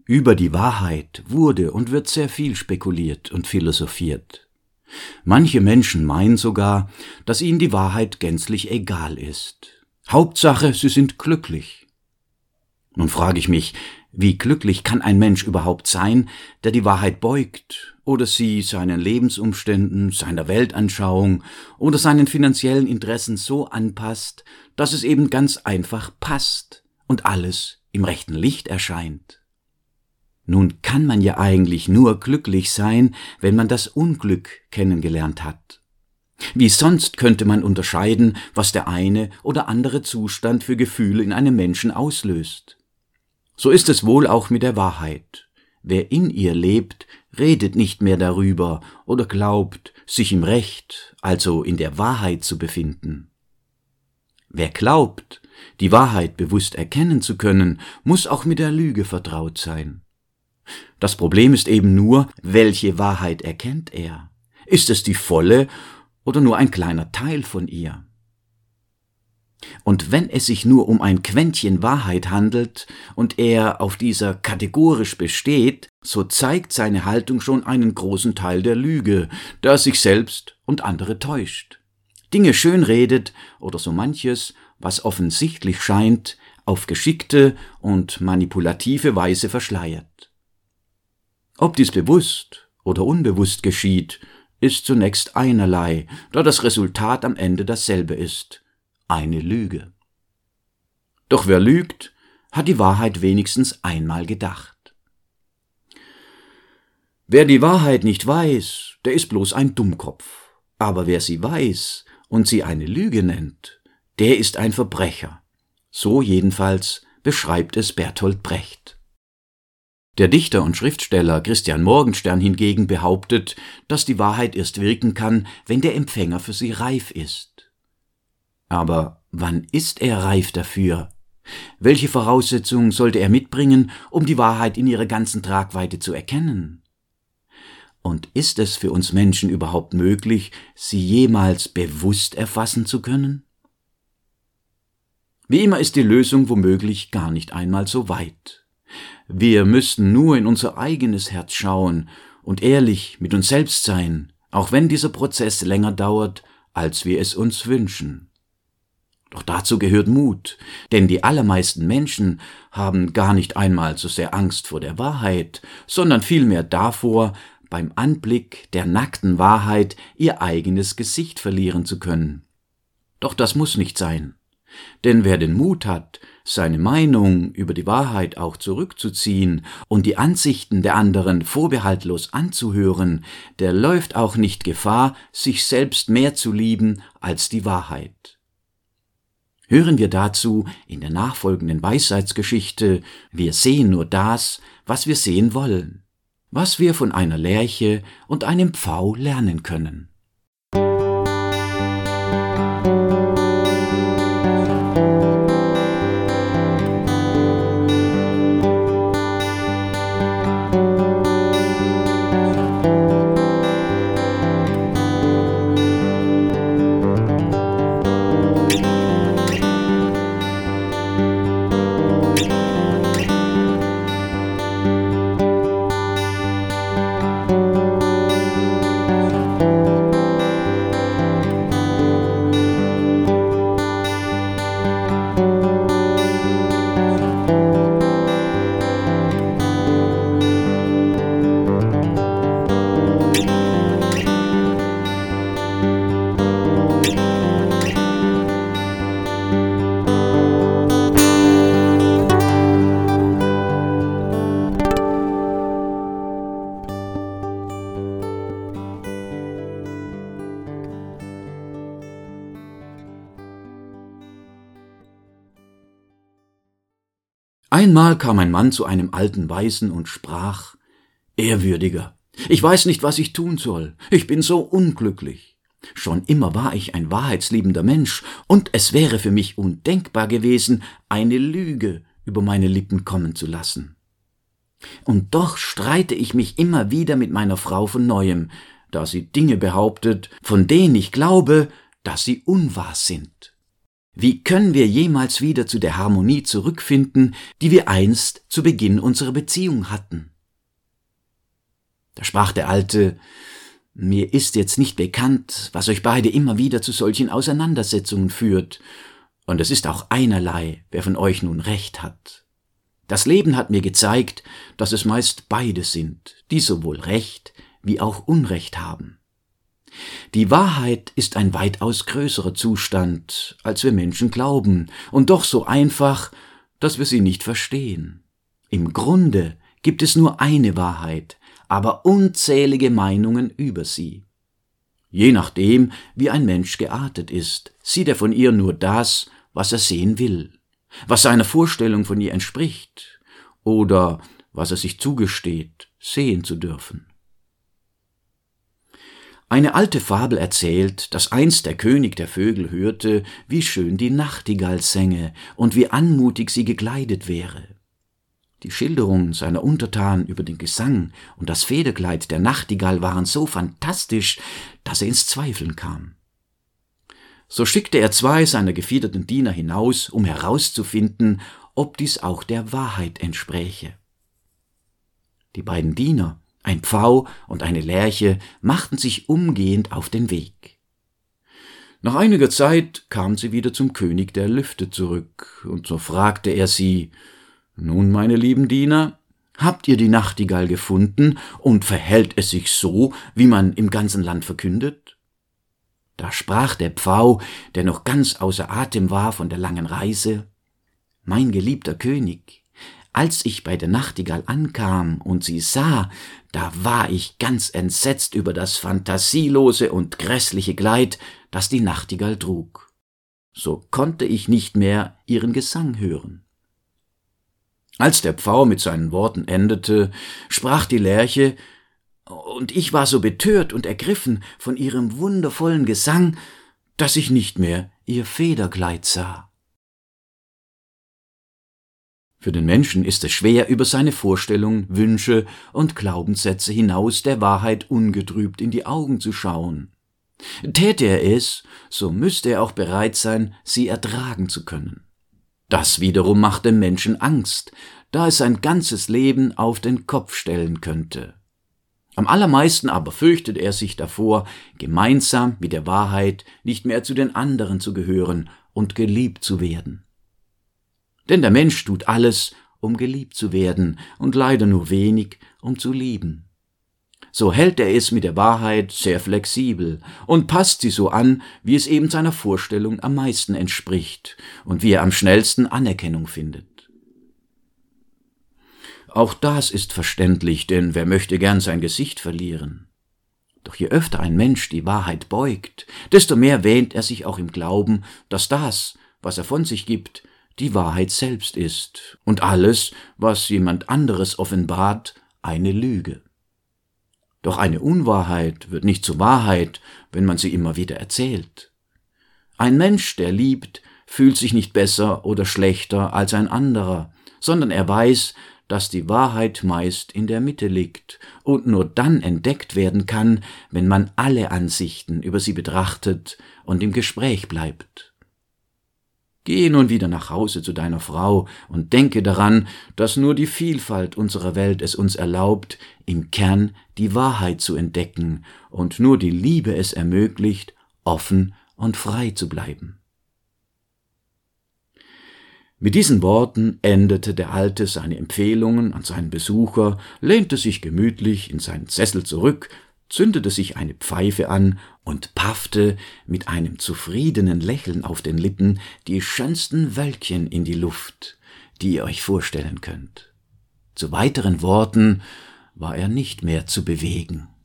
Über die Wahrheit wurde und wird sehr viel spekuliert und philosophiert. Manche Menschen meinen sogar, dass ihnen die Wahrheit gänzlich egal ist. Hauptsache, sie sind glücklich. Nun frage ich mich, wie glücklich kann ein Mensch überhaupt sein, der die Wahrheit beugt oder sie seinen Lebensumständen, seiner Weltanschauung oder seinen finanziellen Interessen so anpasst, dass es eben ganz einfach passt und alles im rechten Licht erscheint. Nun kann man ja eigentlich nur glücklich sein, wenn man das Unglück kennengelernt hat. Wie sonst könnte man unterscheiden, was der eine oder andere Zustand für Gefühle in einem Menschen auslöst? So ist es wohl auch mit der Wahrheit. Wer in ihr lebt, redet nicht mehr darüber oder glaubt, sich im Recht, also in der Wahrheit zu befinden. Wer glaubt, die Wahrheit bewusst erkennen zu können, muss auch mit der Lüge vertraut sein. Das Problem ist eben nur, welche Wahrheit erkennt er? Ist es die volle oder nur ein kleiner Teil von ihr? Und wenn es sich nur um ein Quäntchen Wahrheit handelt und er auf dieser kategorisch besteht, so zeigt seine Haltung schon einen großen Teil der Lüge, da er sich selbst und andere täuscht, Dinge schönredet oder so manches, was offensichtlich scheint, auf geschickte und manipulative Weise verschleiert. Ob dies bewusst oder unbewusst geschieht, ist zunächst einerlei, da das Resultat am Ende dasselbe ist: eine Lüge. Doch wer lügt, hat die Wahrheit wenigstens einmal gedacht. Wer die Wahrheit nicht weiß, der ist bloß ein Dummkopf. Aber wer sie weiß und sie eine Lüge nennt, der ist ein Verbrecher. So jedenfalls beschreibt es Bertolt Brecht. Der Dichter und Schriftsteller Christian Morgenstern hingegen behauptet, dass die Wahrheit erst wirken kann, wenn der Empfänger für sie reif ist. Aber wann ist er reif dafür? Welche Voraussetzungen sollte er mitbringen, um die Wahrheit in ihrer ganzen Tragweite zu erkennen? Und ist es für uns Menschen überhaupt möglich, sie jemals bewusst erfassen zu können? Wie immer ist die Lösung womöglich gar nicht einmal so weit. Wir müssten nur in unser eigenes Herz schauen und ehrlich mit uns selbst sein, auch wenn dieser Prozess länger dauert, als wir es uns wünschen. Doch dazu gehört Mut, denn die allermeisten Menschen haben gar nicht einmal so sehr Angst vor der Wahrheit, sondern vielmehr davor, beim Anblick der nackten Wahrheit ihr eigenes Gesicht verlieren zu können. Doch das muss nicht sein. Denn wer den Mut hat, seine Meinung über die Wahrheit auch zurückzuziehen und die Ansichten der anderen vorbehaltlos anzuhören, der läuft auch nicht Gefahr, sich selbst mehr zu lieben als die Wahrheit. Hören wir dazu in der nachfolgenden Weisheitsgeschichte: Wir sehen nur das, was wir sehen wollen, was wir von einer Lerche und einem Pfau lernen können. Einmal kam ein Mann zu einem alten Weisen und sprach: Ehrwürdiger, ich weiß nicht, was ich tun soll. Ich bin so unglücklich. Schon immer war ich ein wahrheitsliebender Mensch, und es wäre für mich undenkbar gewesen, eine Lüge über meine Lippen kommen zu lassen. Und doch streite ich mich immer wieder mit meiner Frau von Neuem, da sie Dinge behauptet, von denen ich glaube, dass sie unwahr sind. Wie können wir jemals wieder zu der Harmonie zurückfinden, die wir einst zu Beginn unserer Beziehung hatten? Da sprach der Alte: Mir ist jetzt nicht bekannt, was euch beide immer wieder zu solchen Auseinandersetzungen führt, und es ist auch einerlei, wer von euch nun recht hat. Das Leben hat mir gezeigt, dass es meist beide sind, die sowohl Recht wie auch Unrecht haben. Die Wahrheit ist ein weitaus größerer Zustand, als wir Menschen glauben, und doch so einfach, dass wir sie nicht verstehen. Im Grunde gibt es nur eine Wahrheit, aber unzählige Meinungen über sie. Je nachdem, wie ein Mensch geartet ist, sieht er von ihr nur das, was er sehen will, was seiner Vorstellung von ihr entspricht oder was er sich zugesteht, sehen zu dürfen. Eine alte Fabel erzählt, dass einst der König der Vögel hörte, wie schön die Nachtigall sänge und wie anmutig sie gekleidet wäre. Die Schilderungen seiner Untertanen über den Gesang und das Federkleid der Nachtigall waren so fantastisch, dass er ins Zweifeln kam. So schickte er 2 seiner gefiederten Diener hinaus, um herauszufinden, ob dies auch der Wahrheit entspräche. Die beiden Diener, ein Pfau und eine Lerche, machten sich umgehend auf den Weg. Nach einiger Zeit kamen sie wieder zum König der Lüfte zurück, und so fragte er sie: »Nun, meine lieben Diener, habt ihr die Nachtigall gefunden, und verhält es sich so, wie man im ganzen Land verkündet?« Da sprach der Pfau, der noch ganz außer Atem war von der langen Reise: »Mein geliebter König, als ich bei der Nachtigall ankam und sie sah, da war ich ganz entsetzt über das fantasielose und grässliche Kleid, das die Nachtigall trug. So konnte ich nicht mehr ihren Gesang hören.« Als der Pfau mit seinen Worten endete, sprach die Lerche: »Und ich war so betört und ergriffen von ihrem wundervollen Gesang, dass ich nicht mehr ihr Federkleid sah.« Für den Menschen ist es schwer, über seine Vorstellungen, Wünsche und Glaubenssätze hinaus der Wahrheit ungetrübt in die Augen zu schauen. Täte er es, so müsste er auch bereit sein, sie ertragen zu können. Das wiederum macht dem Menschen Angst, da es sein ganzes Leben auf den Kopf stellen könnte. Am allermeisten aber fürchtet er sich davor, gemeinsam mit der Wahrheit nicht mehr zu den anderen zu gehören und geliebt zu werden. Denn der Mensch tut alles, um geliebt zu werden, und leider nur wenig, um zu lieben. So hält er es mit der Wahrheit sehr flexibel und passt sie so an, wie es eben seiner Vorstellung am meisten entspricht und wie er am schnellsten Anerkennung findet. Auch das ist verständlich, denn wer möchte gern sein Gesicht verlieren? Doch je öfter ein Mensch die Wahrheit beugt, desto mehr wähnt er sich auch im Glauben, dass das, was er von sich gibt, die Wahrheit selbst ist und alles, was jemand anderes offenbart, eine Lüge. Doch eine Unwahrheit wird nicht zur Wahrheit, wenn man sie immer wieder erzählt. Ein Mensch, der liebt, fühlt sich nicht besser oder schlechter als ein anderer, sondern er weiß, dass die Wahrheit meist in der Mitte liegt und nur dann entdeckt werden kann, wenn man alle Ansichten über sie betrachtet und im Gespräch bleibt. Gehe nun wieder nach Hause zu deiner Frau und denke daran, dass nur die Vielfalt unserer Welt es uns erlaubt, im Kern die Wahrheit zu entdecken und nur die Liebe es ermöglicht, offen und frei zu bleiben. Mit diesen Worten endete der Alte seine Empfehlungen an seinen Besucher, lehnte sich gemütlich in seinen Sessel zurück, zündete sich eine Pfeife an und paffte mit einem zufriedenen Lächeln auf den Lippen die schönsten Wölkchen in die Luft, die ihr euch vorstellen könnt. Zu weiteren Worten war er nicht mehr zu bewegen.